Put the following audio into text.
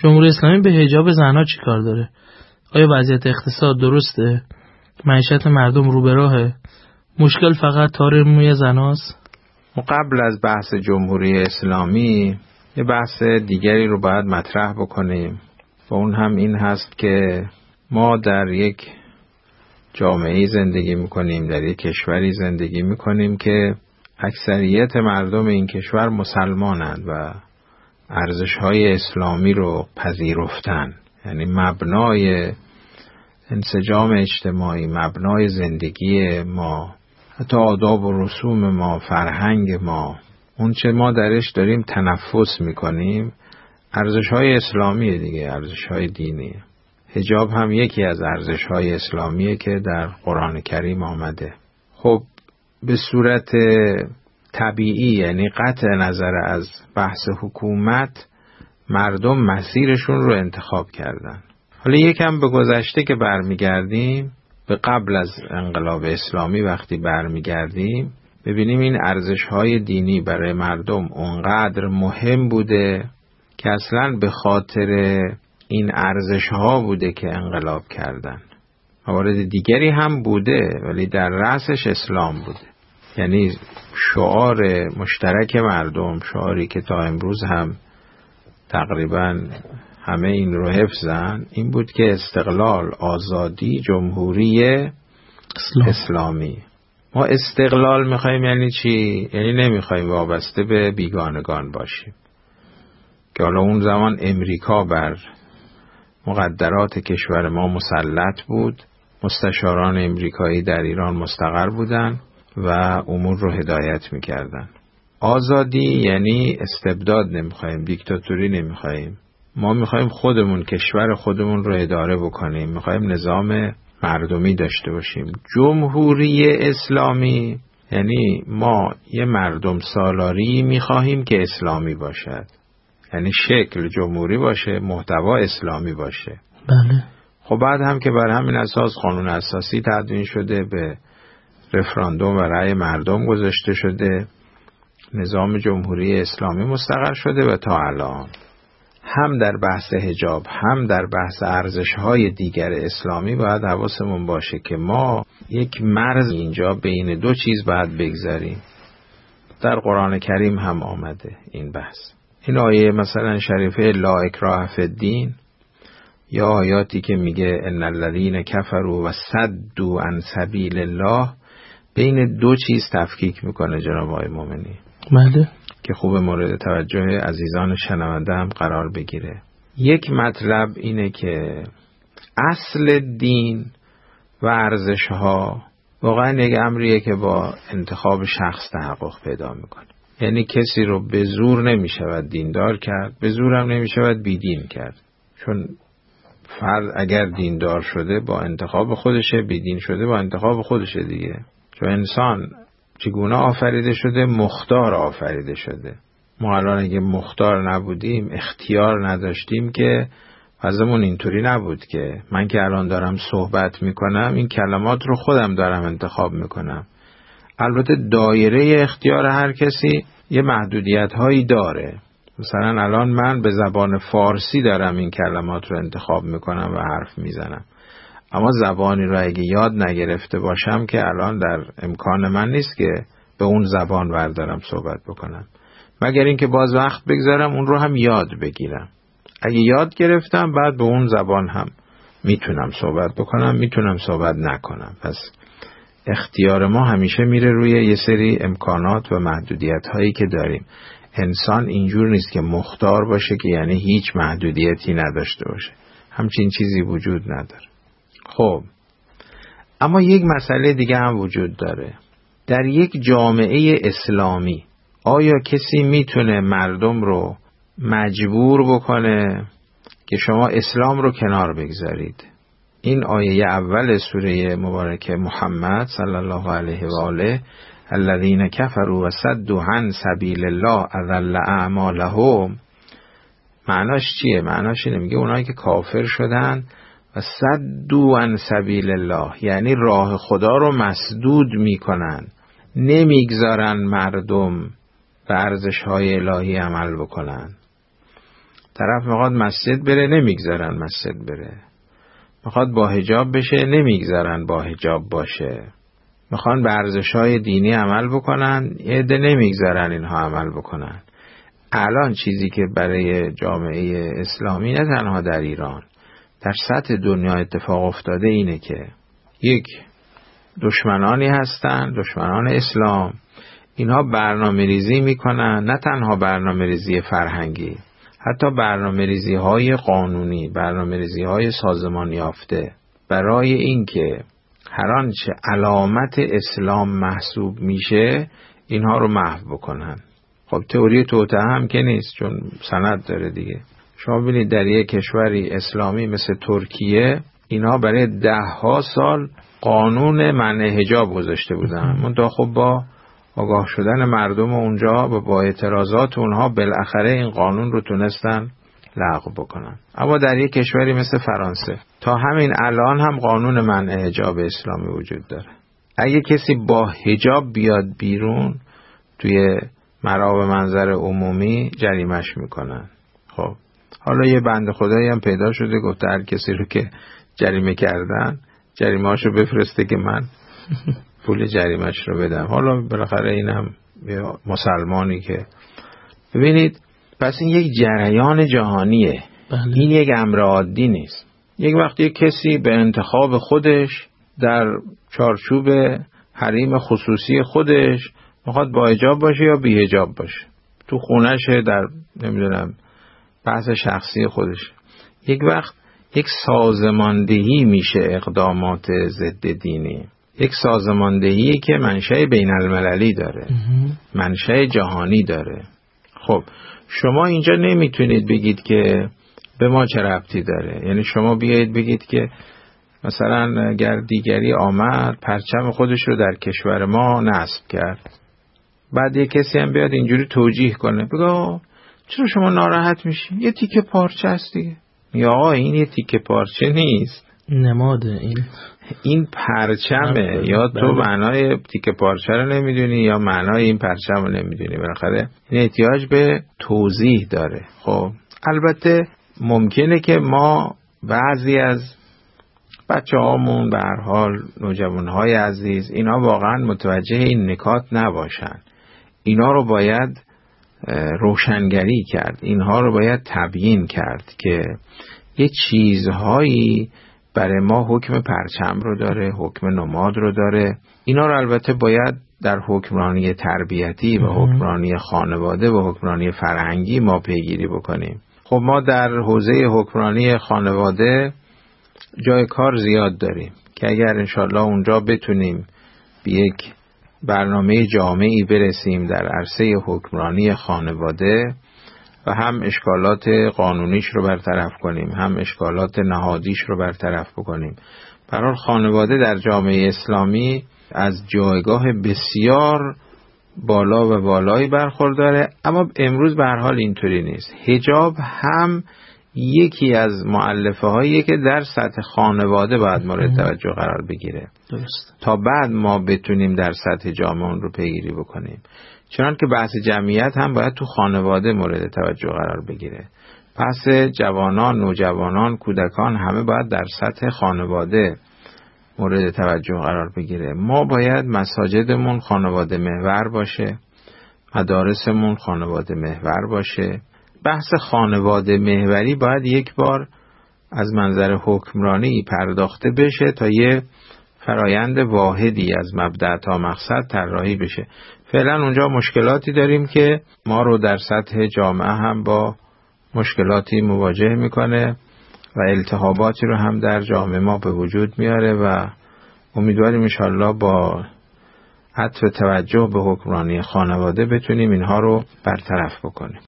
جمهوری اسلامی به حجاب زنها چی کار داره؟ آیا وضعیت اقتصاد درسته؟ معیشت مردم رو به راهه؟ مشکل فقط تار موی زناست؟ و قبل از بحث جمهوری اسلامی یه بحث دیگری رو باید مطرح بکنیم و اون هم این هست که ما در یک جامعه زندگی میکنیم، در یک کشوری زندگی میکنیم که اکثریت مردم این کشور مسلمانند و ارزش‌های اسلامی رو پذیرفتن. یعنی مبنای انسجام اجتماعی، مبنای زندگی ما، حتی آداب و رسوم ما، فرهنگ ما، اون چه ما درش داریم تنفس میکنیم، ارزش‌های اسلامیه دیگه، ارزش‌های دینی. حجاب هم یکی از ارزش‌های اسلامیه که در قرآن کریم آمده. خب به صورت طبیعی، یعنی قطع نظر از بحث حکومت، مردم مسیرشون رو انتخاب کردن. حالا یکم به گذشته که برمیگردیم، به قبل از انقلاب اسلامی وقتی برمیگردیم، ببینیم این ارزش‌های دینی برای مردم اونقدر مهم بوده که اصلاً به خاطر این ارزش‌ها بوده که انقلاب کردن. موارد دیگری هم بوده ولی در رأسش اسلام بوده. یعنی شعار مشترک مردم، شعاری که تا امروز هم تقریباً همه این رو حفظن، این بود که استقلال، آزادی، جمهوری اسلامی. ما استقلال میخوایم یعنی چی؟ یعنی نمیخوایم وابسته به بیگانگان باشیم که حالا اون زمان امریکا بر مقدرات کشور ما مسلط بود، مستشاران امریکایی در ایران مستقر بودن و امور رو هدایت میکردن. آزادی یعنی استبداد نمیخوایم، دیکتاتوری نمیخوایم. ما میخوایم خودمون کشور خودمون رو اداره بکنیم، میخوایم نظام مردمی داشته باشیم. جمهوری اسلامی یعنی ما یه مردم سالاری میخواهیم که اسلامی باشد، یعنی شکل جمهوری باشه، محتوا اسلامی باشه. بله. خب بعد هم که بر همین اساس قانون اساسی تدوین شده، به رفراندوم و رأی مردم گذاشته شده، نظام جمهوری اسلامی مستقر شده و تا الان هم در بحث حجاب هم در بحث ارزش‌های دیگر اسلامی باید حواسمون باشه که ما یک مرز اینجا بین دو چیز باید بگذاریم. در قرآن کریم هم آمده این بحث. این آیه مثلا شریفه لا اکراه فی الدین، یا آیاتی که میگه ان الذین کفروا و صدوا عن سبیل الله، بین دو چیز تفکیک میکنه جناب آقای مومنی. بله. که خوب مورد توجه عزیزان شنونده هم قرار بگیره. یک مطلب اینه که اصل دین و ارزش‌ها واقعا یک امریه که با انتخاب شخص تحقق پیدا میکنه. یعنی کسی رو به زور نمیشود دیندار کرد، به زور هم نمیشود بیدین کرد. چون فرد اگر دیندار شده با انتخاب خودشه، بیدین شده با انتخاب خودشه دیگه. چون انسان چگونه آفریده شده؟ مختار آفریده شده. ما الان اگه مختار نبودیم، اختیار نداشتیم، که وضعمون اینطوری نبود که من که الان دارم صحبت میکنم این کلمات رو خودم دارم انتخاب میکنم. البته دایره اختیار هر کسی یه محدودیت هایی داره. مثلا الان من به زبان فارسی دارم این کلمات رو انتخاب میکنم و حرف میزنم، اما زبانی رو اگه یاد نگرفته باشم که الان در امکان من نیست که به اون زبان بردارم صحبت بکنم، مگر اینکه باز وقت بگذارم اون رو هم یاد بگیرم. اگه یاد گرفتم بعد به اون زبان هم میتونم صحبت بکنم، میتونم صحبت نکنم. پس اختیار ما همیشه میره روی یه سری امکانات و محدودیت هایی که داریم. انسان اینجور نیست که مختار باشه که یعنی هیچ محدودیتی نداشته باشه، همچین چیزی وجود نداره. خب اما یک مسئله دیگه هم وجود داره. در یک جامعه اسلامی آیا کسی میتونه مردم رو مجبور بکنه که شما اسلام رو کنار بگذارید؟ این آیه اول سوره مبارکه محمد صلی الله علیه و آله، الذین کفروا و صدوا عن سبیل الله اضل اعمالهم، معناش چیه؟ معناش اینه، میگه اونایی که کافر شدن و صدوا عن سبیل الله، یعنی راه خدا رو مسدود میکنن، نمیگذارن مردم به ارزش‌های الهی عمل بکنن. طرف میخواد مسجد بره، نمیگذارن مسجد بره. میخواد با حجاب بشه، نمیگذارن با حجاب باشه. میخوان به ارزش‌های دینی عمل بکنن، یه عده نمیگذارن اینها عمل بکنن. الان چیزی که برای جامعه اسلامی نه تنها در ایران، در سطح دنیا اتفاق افتاده اینه که یک دشمنانی هستن، دشمنان اسلام، اینها برنامه ریزی میکنن، نه تنها برنامه ریزی فرهنگی، حتی برنامه ریزی های قانونی، برنامه ریزی های سازمان یافته برای اینکه هر آنچه علامت اسلام محسوب میشه اینها رو محو بکنن. خب تئوری توطئه هم که نیست، چون سند داره دیگه. شما ببینید در یک کشوری اسلامی مثل ترکیه اینها برای 10 سال قانون منع حجاب گذاشته بودن، منتها خب با آگاه شدن مردم اونجا و با اعتراضات اونها بالاخره این قانون رو تونستن لغو بکنن. اما در یک کشوری مثل فرانسه تا همین الان هم قانون منع حجاب اسلامی وجود داره. اگه کسی با حجاب بیاد بیرون توی مرام منظر عمومی جریمش میکنن. خب حالا یه بنده خدایی هم پیدا شده گفته هر کسی رو که جریمه کردن جریمه‌اشو بفرسته که من پول جریمه‌اش رو بدم. حالا بالاخره اینم مسلمانی که ببینید، پس این یک جریان جهانیه. بله. این یک امر عادی نیست. یک وقتی کسی به انتخاب خودش در چارچوب حریم خصوصی خودش میخواد با حجاب باشه یا بی حجاب باشه، تو خونشه، در نمیدونم بحث شخصی خودش، یک وقت یک سازماندهی میشه اقدامات ضد دینی، یک سازماندهی که منشأ بین المللی داره، منشأ جهانی داره. خب شما اینجا نمیتونید بگید که به ما چه ربطی داره. یعنی شما بیایید بگید که مثلا اگر دیگری آمد پرچم خودش رو در کشور ما نصب کرد، بعد یک کسی هم بیاد اینجوری توجیه کنه، بگو چرا شما ناراحت میشی؟ یه تیکه پارچه است دیگه. یا این یه تیکه پارچه نیست، نماده این پرچمه. یا تو معنای تیکه پارچه رو نمیدونی یا معنای این پرچم رو نمیدونی. بالاخره این احتیاج به توضیح داره. خب البته ممکنه که ما بعضی از بچه هامون به هر حال نوجوانهای عزیز اینا واقعا متوجه این نکات نباشن. اینا رو باید روشنگری کرد، اینها رو باید تبیین کرد که یه چیزهایی برای ما حکم پرچم رو داره، حکم نماد رو داره. اینا رو البته باید در حکمرانی تربیتی و حکمرانی خانواده و حکمرانی فرهنگی ما پیگیری بکنیم. خب ما در حوزه حکمرانی خانواده جای کار زیاد داریم که اگر انشالله اونجا بتونیم به یک برنامه جامعی برسیم در عرصه حکمرانی خانواده و هم اشکالات قانونیش رو برطرف کنیم، هم اشکالات نهادیش رو برطرف بکنیم. برای خانواده در جامعه اسلامی از جایگاه بسیار بالا و بالایی برخورداره، اما امروز به هر حال اینطوری نیست. حجاب هم یکی از مؤلفه هایی که در سطح خانواده باید مورد توجه قرار بگیره. درست. تا بعد ما بتونیم در سطح جامعه اون رو پیگیری بکنیم. چنان که بحث جمعیت هم باید تو خانواده مورد توجه قرار بگیره. بحث جوانان، نوجوانان، کودکان همه باید در سطح خانواده مورد توجه قرار بگیره. ما باید مساجدمون خانواده محور باشه، مدارسمون خانواده محور باشه. بحث خانواده محوری باید یک بار از منظر حکمرانی پرداخته بشه تا یه فرایند واحدی از مبدأ تا مقصد طراحی بشه. فعلا اونجا مشکلاتی داریم که ما رو در سطح جامعه هم با مشکلاتی مواجه میکنه و التهاباتی رو هم در جامعه ما به وجود میاره و امیدواریم انشالله با عطف توجه به حکمرانی خانواده بتونیم اینها رو برطرف بکنیم.